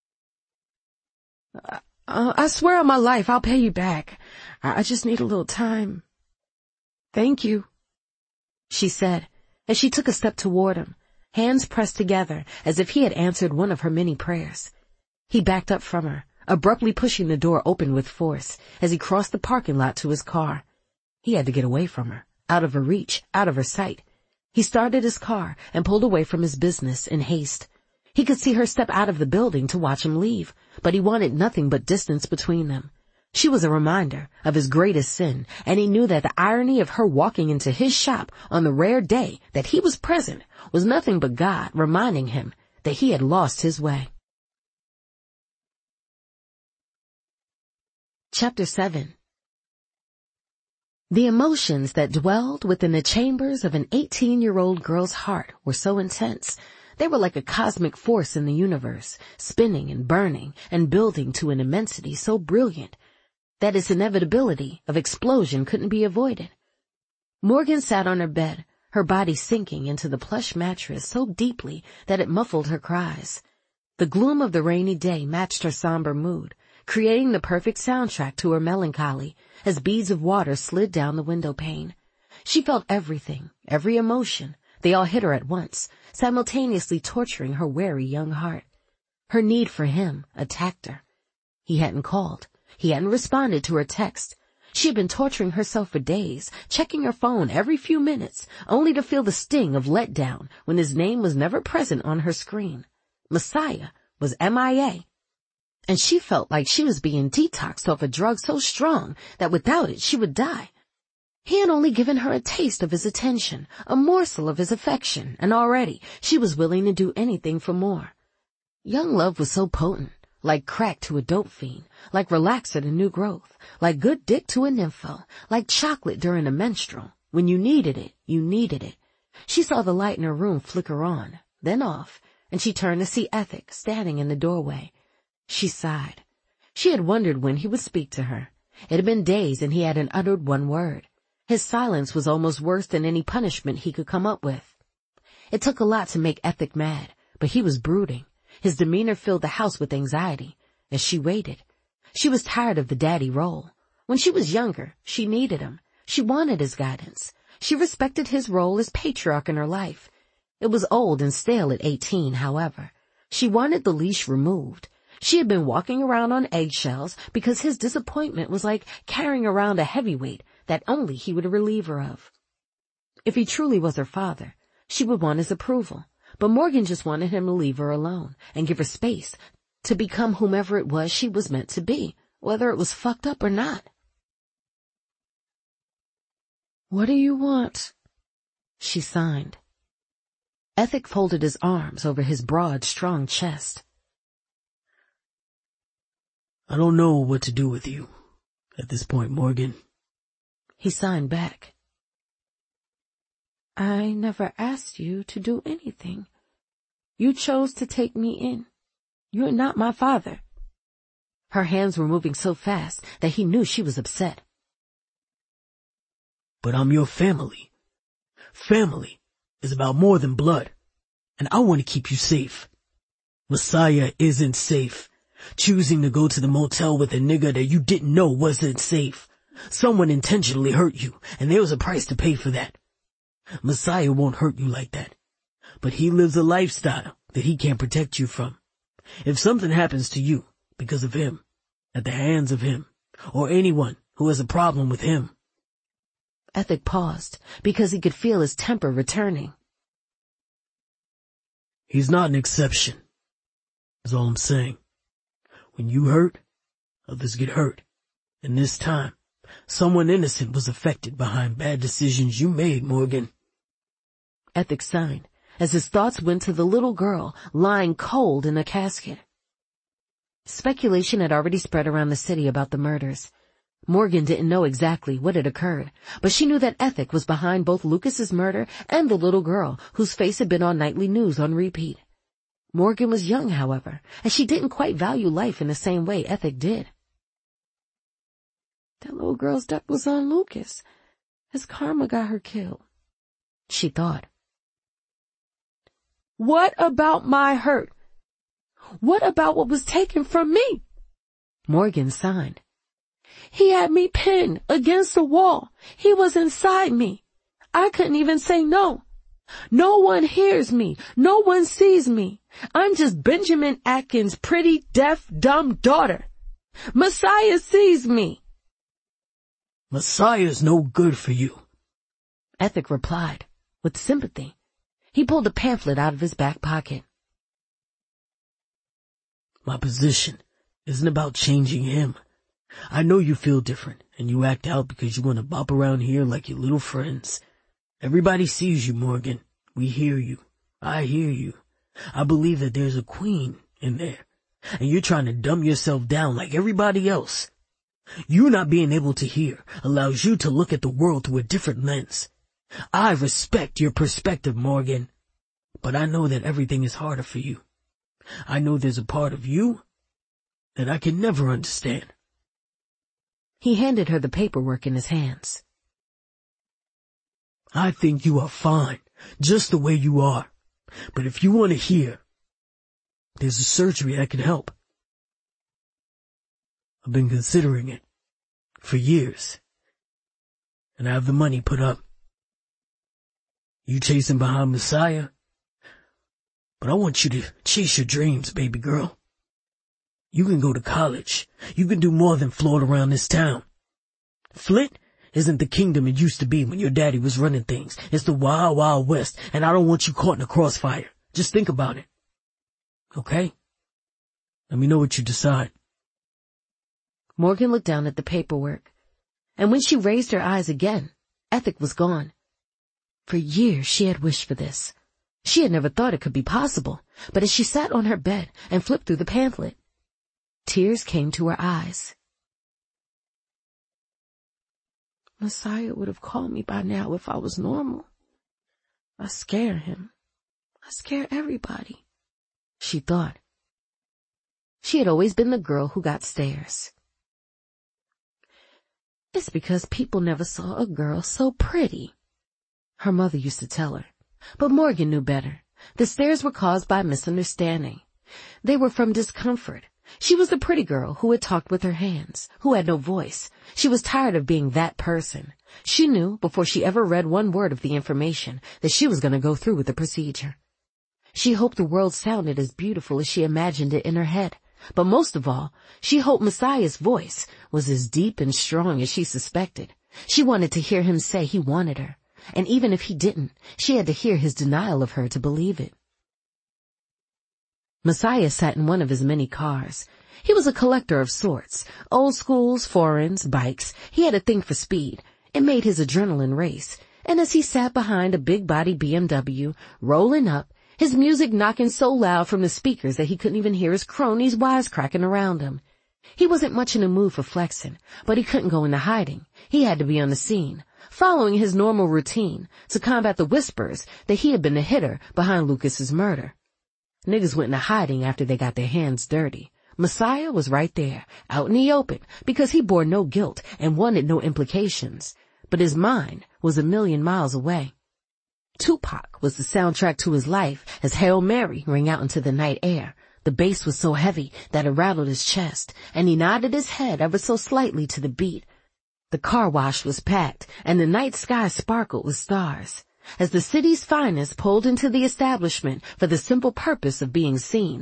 I swear on my life I'll pay you back. I just need a little time. Thank you, she said, as she took a step toward him, hands pressed together as if he had answered one of her many prayers. He backed up from her, abruptly pushing the door open with force as he crossed the parking lot to his car. He had to get away from her, out of her reach, out of her sight. He started his car and pulled away from his business in haste. He could see her step out of the building to watch him leave, but he wanted nothing but distance between them. She was a reminder of his greatest sin, and he knew that the irony of her walking into his shop on the rare day that he was present was nothing but God reminding him that he had lost his way. Chapter 7. The emotions that dwelled within the chambers of an 18-year-old girl's heart were so intense. They were like a cosmic force in the universe, spinning and burning and building to an immensity so brilliant that its inevitability of explosion couldn't be avoided. Morgan sat on her bed, her body sinking into the plush mattress so deeply that it muffled her cries. The gloom of the rainy day matched her somber mood, creating the perfect soundtrack to her melancholy as beads of water slid down the window pane. She felt everything, every emotion. They all hit her at once, simultaneously torturing her wary young heart. Her need for him attacked her. He hadn't called. He hadn't responded to her text. She had been torturing herself for days, checking her phone every few minutes, only to feel the sting of letdown when his name was never present on her screen. Messiah was MIA. And she felt like she was being detoxed off a drug so strong that without it she would die. He had only given her a taste of his attention, a morsel of his affection, and already she was willing to do anything for more. Young love was so potent, like crack to a dope fiend, like relaxer to new growth, like good dick to a nympho, like chocolate during a menstrual. When you needed it, you needed it. She saw the light in her room flicker on, then off, and she turned to see Ethic standing in the doorway. She sighed. She had wondered when he would speak to her. It had been days and he hadn't uttered one word. His silence was almost worse than any punishment he could come up with. It took a lot to make Ethic mad, but he was brooding. His demeanor filled the house with anxiety as she waited. She was tired of the daddy role. When she was younger, she needed him. She wanted his guidance. She respected his role as patriarch in her life. It was old and stale at 18, however. She wanted the leash removed. She had been walking around on eggshells because his disappointment was like carrying around a heavyweight that only he would relieve her of. If he truly was her father, she would want his approval, but Morgan just wanted him to leave her alone and give her space to become whomever it was she was meant to be, whether it was fucked up or not. What do you want? She signed. Ethic folded his arms over his broad, strong chest. I don't know what to do with you at this point, Morgan. He signed back. I never asked you to do anything. You chose to take me in. You're not my father. Her hands were moving so fast that he knew she was upset. But I'm your family. Family is about more than blood, and I want to keep you safe. Messiah isn't safe. Choosing to go to the motel with a nigga that you didn't know wasn't safe. Someone intentionally hurt you, and there was a price to pay for that. Messiah won't hurt you like that, but he lives a lifestyle that he can't protect you from. If something happens to you because of him, at the hands of him, or anyone who has a problem with him. Ethic paused because he could feel his temper returning. He's not an exception, is all I'm saying. When you hurt, others get hurt. And this time, someone innocent was affected behind bad decisions you made, Morgan. Ethic sighed as his thoughts went to the little girl lying cold in a casket. Speculation had already spread around the city about the murders. Morgan didn't know exactly what had occurred, but she knew that Ethic was behind both Lucas's murder and the little girl whose face had been on nightly news on repeat. Morgan was young, however, and she didn't quite value life in the same way Ethic did. That little girl's death was on Lucas. His karma got her killed, she thought. What about my hurt? What about what was taken from me? Morgan sighed. He had me pinned against the wall. He was inside me. I couldn't even say no. No one hears me. No one sees me. I'm just Benjamin Atkins' pretty, deaf, dumb daughter. Messiah sees me. Messiah's no good for you, Ethic replied, with sympathy. He pulled a pamphlet out of his back pocket. My position isn't about changing him. I know you feel different, and you act out because you want to bop around here like your little friends. Everybody sees you, Morgan. We hear you. I hear you. I believe that there's a queen in there, and you're trying to dumb yourself down like everybody else. You not being able to hear allows you to look at the world through a different lens. I respect your perspective, Morgan, but I know that everything is harder for you. I know there's a part of you that I can never understand. He handed her the paperwork in his hands. I think you are fine, just the way you are. But if you want to hear, there's a surgery that can help. I've been considering it for years, and I have the money put up. You chasing behind Messiah, but I want you to chase your dreams, baby girl. You can go to college. You can do more than float around this town. Flint isn't the kingdom it used to be when your daddy was running things. It's the wild, wild west, and I don't want you caught in a crossfire. Just think about it. Okay? Let me know what you decide. Morgan looked down at the paperwork, and when she raised her eyes again, Ethic was gone. For years she had wished for this. She had never thought it could be possible, but as she sat on her bed and flipped through the pamphlet, tears came to her eyes. Messiah would have called me by now if I was normal. I scare him. I scare everybody, she thought. She had always been the girl who got stares. It's because people never saw a girl so pretty, her mother used to tell her. But Morgan knew better. The stares were caused by misunderstanding. They were from discomfort. She was the pretty girl who had talked with her hands, who had no voice. She was tired of being that person. She knew, before she ever read one word of the information, that she was going to go through with the procedure. She hoped the world sounded as beautiful as she imagined it in her head. But most of all, she hoped Messiah's voice was as deep and strong as she suspected. She wanted to hear him say he wanted her. And even if he didn't, she had to hear his denial of her to believe it. Messiah sat in one of his many cars. He was a collector of sorts. Old schools, foreigns, bikes. He had a thing for speed. It made his adrenaline race. And as he sat behind a big-body BMW, rolling up, his music knocking so loud from the speakers that he couldn't even hear his cronies wisecracking around him. He wasn't much in the mood for flexing, but he couldn't go into hiding. He had to be on the scene, following his normal routine to combat the whispers that he had been the hitter behind Lucas's murder. Niggas went into hiding after they got their hands dirty. Messiah was right there, out in the open, because he bore no guilt and wanted no implications. But his mind was a million miles away. Tupac was the soundtrack to his life as Hail Mary rang out into the night air. The bass was so heavy that it rattled his chest, and he nodded his head ever so slightly to the beat. The car wash was packed, and the night sky sparkled with stars. As the city's finest pulled into the establishment for the simple purpose of being seen,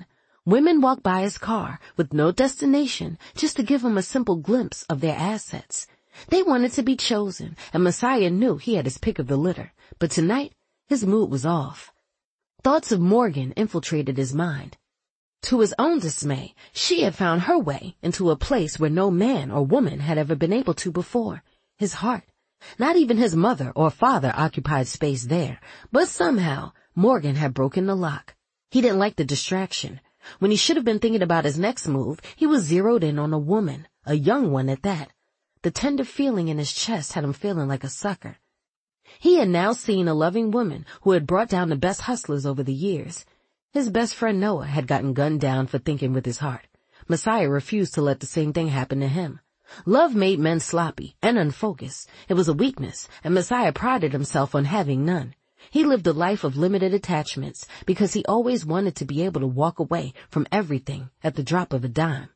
Women walked by his car with no destination just to give him a simple glimpse of their assets. They wanted to be chosen, and Messiah knew he had his pick of the litter, but tonight his mood was off. Thoughts of Morgan infiltrated his mind. To his own dismay, she had found her way into a place where no man or woman had ever been able to before, his heart. Not even his mother or father occupied space there, but somehow Morgan had broken the lock. He didn't like the distraction. When he should have been thinking about his next move, he was zeroed in on a woman, a young one at that. The tender feeling in his chest had him feeling like a sucker. He had now seen a loving woman who had brought down the best hustlers over the years. His best friend Noah had gotten gunned down for thinking with his heart. Messiah refused to let the same thing happen to him. Love made men sloppy and unfocused. It was a weakness, and Messiah prided himself on having none. He lived a life of limited attachments because he always wanted to be able to walk away from everything at the drop of a dime.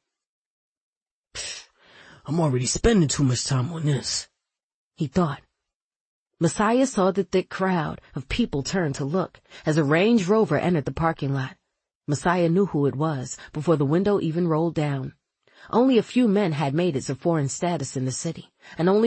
I'm already spending too much time on this, he thought. Messiah saw the thick crowd of people turn to look as a Range Rover entered the parking lot. Messiah knew who it was before the window even rolled down. Only a few men had made it to foreign status in the city, and only